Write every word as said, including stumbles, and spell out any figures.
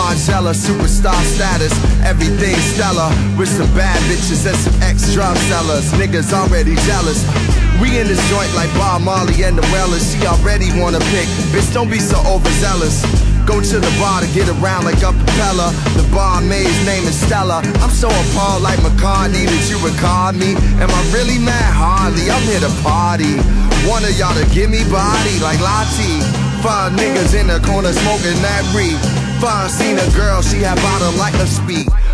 Margiela, superstar status, everything stellar. With some bad bitches and some ex-drug sellers. Niggas already jealous. We in this joint like Bob Marley and the Wailers. She already wanna pick, bitch don't be so overzealous. Go to the bar to get around like a propeller. The barmaid's name is Stella. I'm so appalled like McCartney that you record me. Am I really mad? Hardly, I'm here to party. One of y'all to give me body like Lottie. Five niggas in the corner smoking that weed. Fine, seen a girl, she had bottom like a speed.